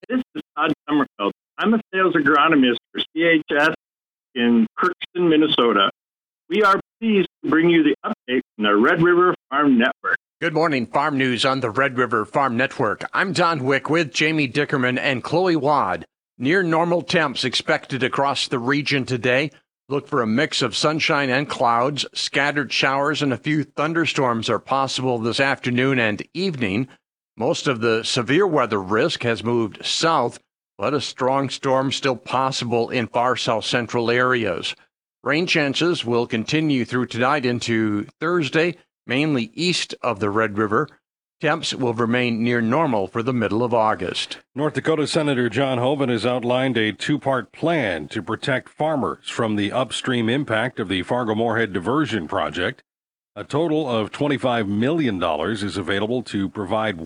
This is Todd Sommerfeld. I'm a sales agronomist for CHS in Crookston, Minnesota. We are pleased to bring you the update from the Red River Farm Network. Good morning, Farm News on the Red River Farm Network. I'm Don Wick with Jamie Dickerman and Chloe Wad. Near normal temps expected across the region today. Look for a mix of sunshine and clouds. Scattered showers and a few thunderstorms are possible this afternoon and evening. Most of the severe weather risk has moved south, but a strong storm still possible in far south central areas. Rain chances will continue through tonight into Thursday, mainly east of the Red River. Temps will remain near normal for the middle of August. North Dakota Senator John Hoeven has outlined a two-part plan to protect farmers from the upstream impact of the Fargo-Moorhead Diversion Project. A total of $25 million is available to provide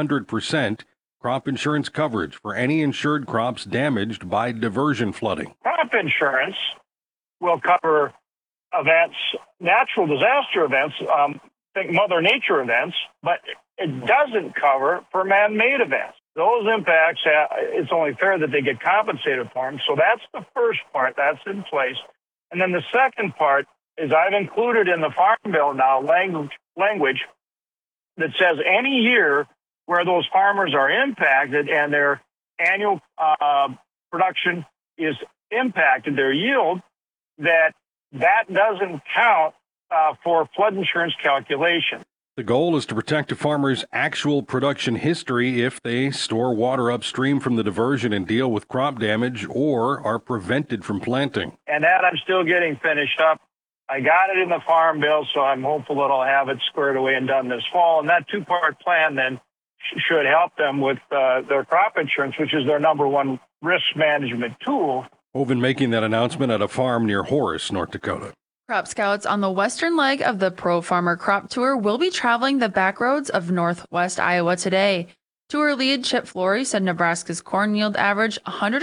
100% crop insurance coverage for any insured crops damaged by diversion flooding. Crop insurance will cover events, natural disaster events, think Mother Nature events, but it doesn't cover for man-made events. Those impacts, it's only fair that they get compensated for them. So that's the first part. That's in place. And then the second part is I've included in the Farm Bill now language that says any year where those farmers are impacted and their annual production is impacted, their yield, that doesn't count for flood insurance calculation. The goal is to protect a farmer's actual production history if they store water upstream from the diversion and deal with crop damage or are prevented from planting. And that I'm still getting finished up. I got it in the Farm Bill, so I'm hopeful that I'll have it squared away and done this fall. And that two-part plan then should help them with their crop insurance, which is their number one risk management tool. Hoeven making that announcement at a farm near Horace, North Dakota. Crop Scouts on the western leg of the Pro Farmer Crop Tour will be traveling the back roads of northwest Iowa today. Tour lead Chip Flory said Nebraska's corn yield averaged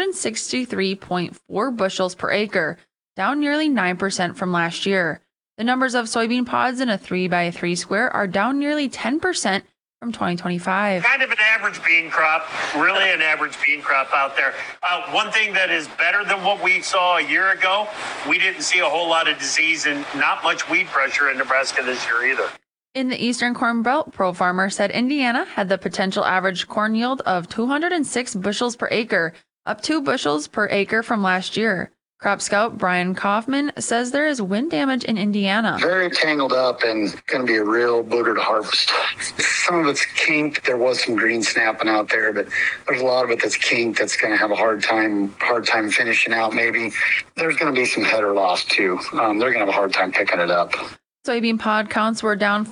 163.4 bushels per acre, down nearly 9% from last year. The numbers of soybean pods in a 3x3 square are down nearly 10% from 2025. Kind of an average bean crop, really an average bean crop out there. One thing that is better than what we saw a year ago, we didn't see a whole lot of disease and not much weed pressure in Nebraska this year either. In the Eastern Corn Belt, Pro Farmer said Indiana had the potential average corn yield of 206 bushels per acre, up 2 bushels per acre from last year. Crop Scout Brian Kaufman says there is wind damage in Indiana. Very tangled up and going to be a real booger to harvest. Some of it's kinked. There was some green snapping out there, but there's a lot of it that's kinked that's going to have a hard time finishing out maybe. There's going to be some header loss too. They're going to have a hard time picking it up. Soybean pod counts were down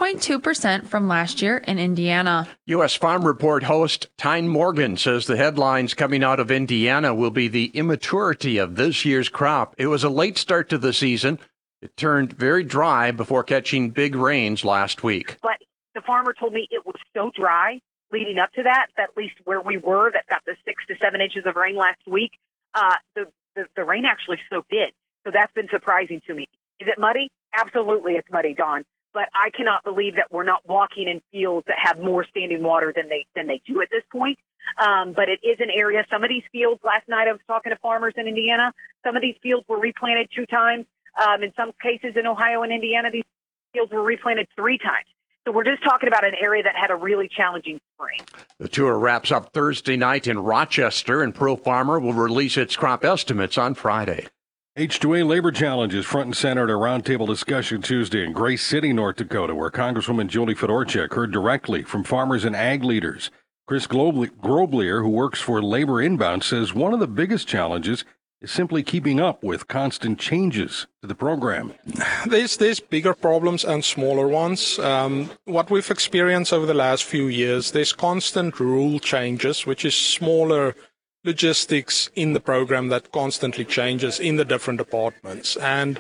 4.2% from last year in Indiana. U.S. Farm Report host Tyne Morgan says the headlines coming out of Indiana will be the immaturity of this year's crop. It was a late start to the season. It turned very dry before catching big rains last week. But the farmer told me it was so dry leading up to that, at least where we were, that got the 6 to 7 inches of rain last week, the rain actually soaked in. So that's been surprising to me. Is it muddy? Absolutely, it's muddy, Dawn. But I cannot believe that we're not walking in fields that have more standing water than they do at this point. But it is an area. Some of these fields, last night I was talking to farmers in Indiana, some of these fields were replanted 2 times. In some cases in Ohio and Indiana, these fields were replanted 3 times. So we're just talking about an area that had a really challenging spring. The tour wraps up Thursday night in Rochester, and Pro Farmer will release its crop estimates on Friday. H-2A labor challenge is front and center at a roundtable discussion Tuesday in Grace City, North Dakota, where Congresswoman Julie Fedorchak heard directly from farmers and ag leaders. Chris Groblier, who works for Labor Inbound, says one of the biggest challenges is simply keeping up with constant changes to the program. There's bigger problems and smaller ones. What we've experienced over the last few years, there's constant rule changes, which is smaller logistics in the program that constantly changes in the different departments. And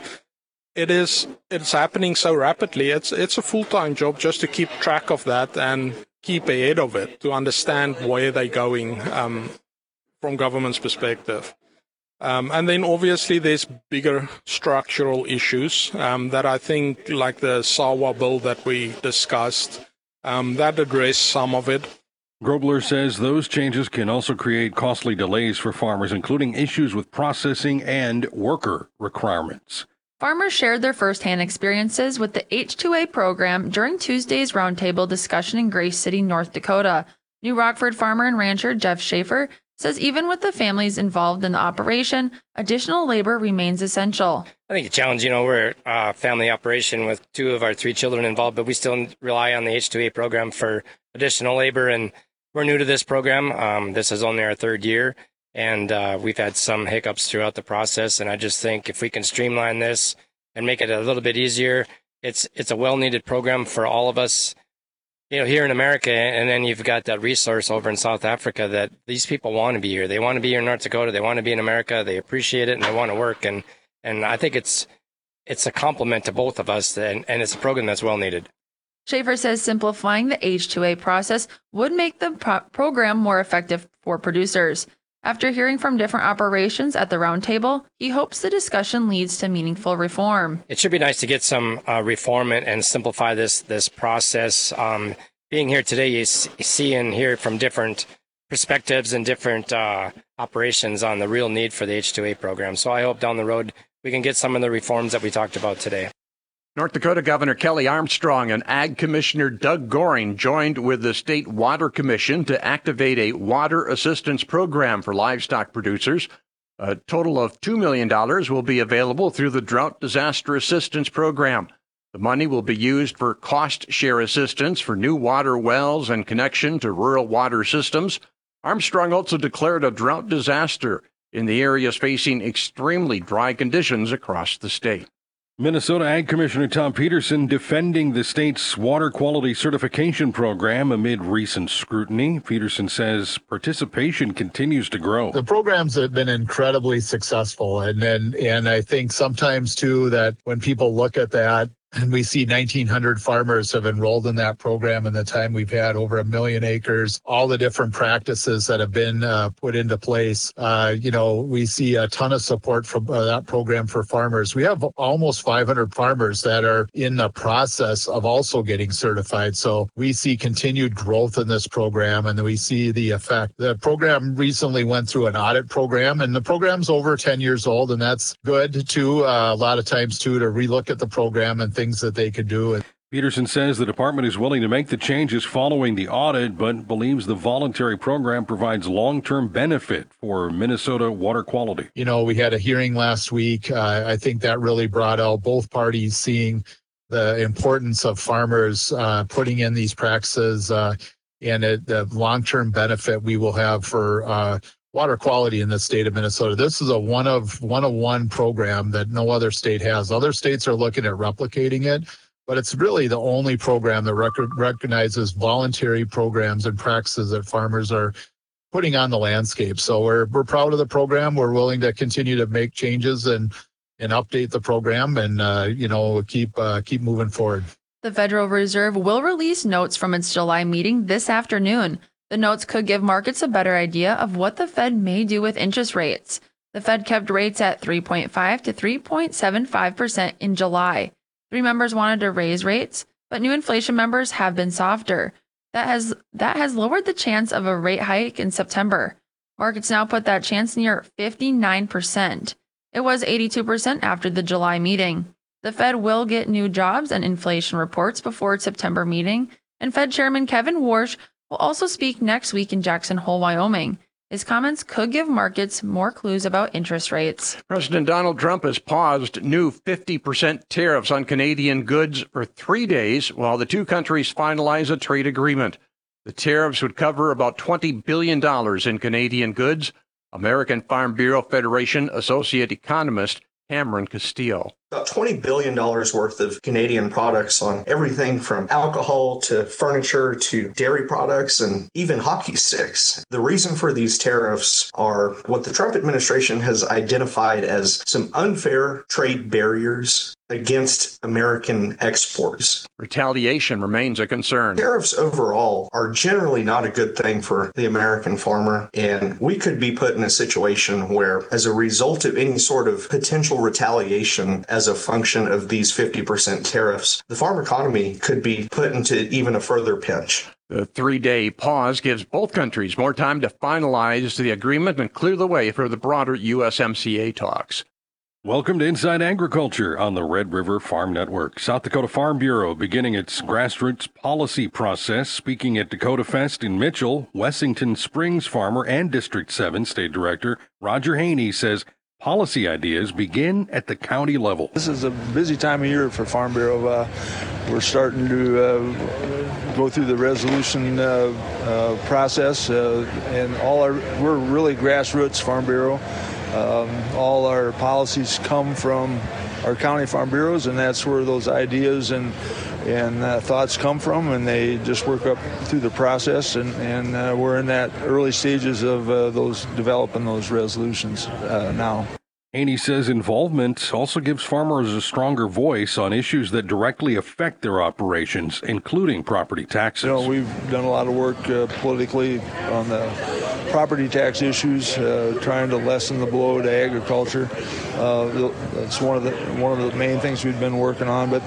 it's happening so rapidly. It's a full-time job just to keep track of that and keep ahead of it, to understand where they're going from government's perspective. And then obviously there's bigger structural issues that I think, like the SAWA bill that we discussed, that address some of it. Grobler says those changes can also create costly delays for farmers, including issues with processing and worker requirements. Farmers shared their firsthand experiences with the H2A program during Tuesday's roundtable discussion in Grace City, North Dakota. New Rockford farmer and rancher Jeff Schaefer says even with the families involved in the operation, additional labor remains essential. I think a challenge, we're a family operation with 2 of our 3 children involved, but we still rely on the H2A program for additional labor, and we're new to this program. This is only our 3rd year, and we've had some hiccups throughout the process, and I just think if we can streamline this and make it a little bit easier, it's a well-needed program for all of us, here in America, and then you've got that resource over in South Africa that these people want to be here. They want to be here in North Dakota. They want to be in America. They appreciate it, and they want to work, and I think it's a compliment to both of us, and it's a program that's well-needed. Schaefer says simplifying the H2A process would make the program more effective for producers. After hearing from different operations at the roundtable, he hopes the discussion leads to meaningful reform. It should be nice to get some reform and simplify this process. Being here today, you see and hear from different perspectives and different operations on the real need for the H2A program. So I hope down the road we can get some of the reforms that we talked about today. North Dakota Governor Kelly Armstrong and Ag Commissioner Doug Goring joined with the State Water Commission to activate a water assistance program for livestock producers. A total of $2 million will be available through the Drought Disaster Assistance Program. The money will be used for cost share assistance for new water wells and connection to rural water systems. Armstrong also declared a drought disaster in the areas facing extremely dry conditions across the state. Minnesota Ag Commissioner Tom Peterson defending the state's water quality certification program amid recent scrutiny. Peterson says participation continues to grow. The programs have been incredibly successful, and I think sometimes too that when people look at that, and we see 1,900 farmers have enrolled in that program in the time we've had over 1 million acres, all the different practices that have been put into place. We see a ton of support from that program for farmers. We have almost 500 farmers that are in the process of also getting certified. So we see continued growth in this program, and we see the effect. The program recently went through an audit program, and the program's over 10 years old, and that's good too. A lot of times too to relook at the program and things that they could do. Peterson says the department is willing to make the changes following the audit, but believes the voluntary program provides long-term benefit for Minnesota water quality. We had a hearing last week. I think that really brought out both parties seeing the importance of farmers putting in these practices and the long-term benefit we will have for water quality in the state of Minnesota. This is a one-of-one program that no other state has. Other states are looking at replicating it, but it's really the only program that recognizes voluntary programs and practices that farmers are putting on the landscape. So we're proud of the program. We're willing to continue to make changes and update the program and keep moving forward. The Federal Reserve will release notes from its July meeting this afternoon. The notes could give markets a better idea of what the Fed may do with interest rates. The Fed kept rates at 3.5 to 3.75% in July. 3 members wanted to raise rates, but new inflation members have been softer. That has lowered the chance of a rate hike in September. Markets now put that chance near 59%. It was 82% after the July meeting. The Fed will get new jobs and inflation reports before its September meeting, and Fed Chairman Kevin Warsh will also speak next week in Jackson Hole, Wyoming. His comments could give markets more clues about interest rates. President Donald Trump has paused new 50% tariffs on Canadian goods for 3 days while the two countries finalize a trade agreement. The tariffs would cover about $20 billion in Canadian goods. American Farm Bureau Federation Associate Economist Cameron Castile. About $20 billion worth of Canadian products on everything from alcohol to furniture to dairy products and even hockey sticks. The reason for these tariffs are what the Trump administration has identified as some unfair trade barriers against American exports. Retaliation remains a concern. Tariffs overall are generally not a good thing for the American farmer, and we could be put in a situation where, as a result of any sort of potential retaliation as a function of these 50% tariffs, the farm economy could be put into even a further pinch. The 3-day pause gives both countries more time to finalize the agreement and clear the way for the broader USMCA talks. Welcome to Inside Agriculture on the Red River Farm Network. South Dakota Farm Bureau beginning its grassroots policy process. Speaking at Dakota Fest in Mitchell, Wessington Springs farmer and District 7 State Director Roger Haney says policy ideas begin at the county level. This is a busy time of year for Farm Bureau. We're starting to go through the resolution process, and we're really grassroots Farm Bureau. All our policies come from our county farm bureaus, and that's where those ideas and thoughts come from, and they just work up through the process, and we're in that early stages of developing those resolutions now. Haney says involvement also gives farmers a stronger voice on issues that directly affect their operations, including property taxes. We've done a lot of work politically on the property tax issues, trying to lessen the blow to agriculture. That's one of the main things we've been working on. But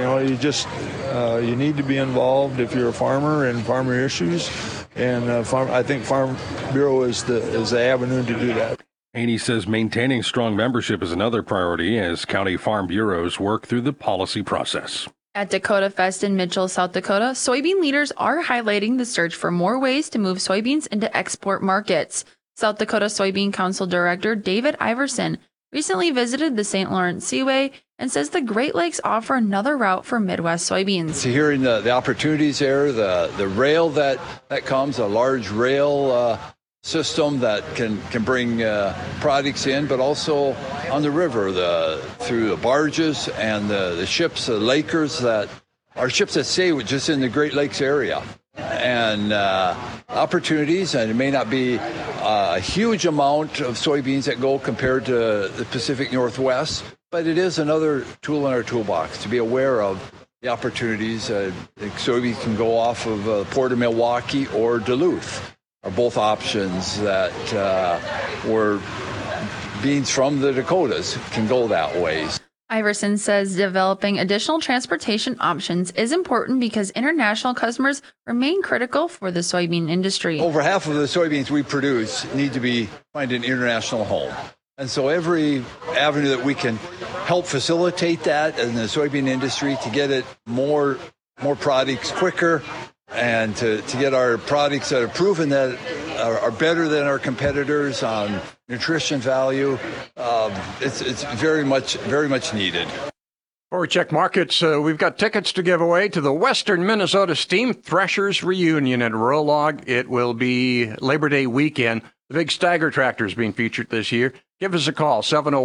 you need to be involved if you're a farmer and farmer issues, and I think Farm Bureau is the avenue to do that. Haney says maintaining strong membership is another priority as county farm bureaus work through the policy process. At Dakota Fest in Mitchell, South Dakota, soybean leaders are highlighting the search for more ways to move soybeans into export markets. South Dakota Soybean Council Director David Iverson recently visited the St. Lawrence Seaway and says the Great Lakes offer another route for Midwest soybeans. So hearing the opportunities there, the rail that comes, a large rail system that can bring products in, but also on the river through the barges and the ships, the Lakers, that are ships that stay just in the Great Lakes area. And opportunities, and it may not be a huge amount of soybeans that go compared to the Pacific Northwest, but it is another tool in our toolbox to be aware of the opportunities. Soybeans can go off of the Port of Milwaukee or Duluth. Are both options that where beans from the Dakotas can go that way. Iverson says developing additional transportation options is important because international customers remain critical for the soybean industry. Over half of the soybeans we produce need to find an international home. And so every avenue that we can help facilitate that in the soybean industry to get it more products quicker, and to get our products that are proven that are better than our competitors on nutrition value, it's very much needed. Before we check markets, we've got tickets to give away to the Western Minnesota Steam Threshers Reunion at Rolog. It will be Labor Day weekend. The big Stagger tractor is being featured this year. Give us a call,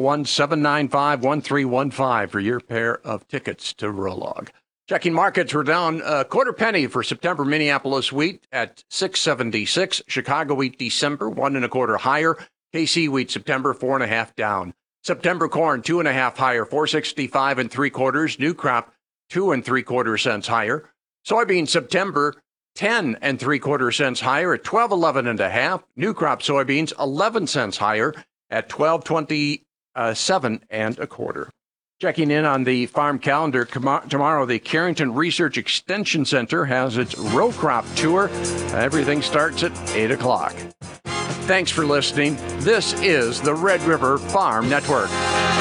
701-795-1315 for your pair of tickets to Rolog. Checking markets, we're down a quarter penny for September Minneapolis wheat at $6.76. Chicago wheat December 1 1/4 higher. KC wheat September 4 1/2 down. September corn 2 1/2 higher, 4.65 3/4. New crop 2 3/4 cents higher. Soybean September 10 3/4 cents higher at 12.11 1/2. New crop soybeans 11 cents higher at 12.27 1/4. Checking in on the farm calendar, tomorrow the Carrington Research Extension Center has its row crop tour. Everything starts at 8 o'clock. Thanks for listening. This is the Red River Farm Network.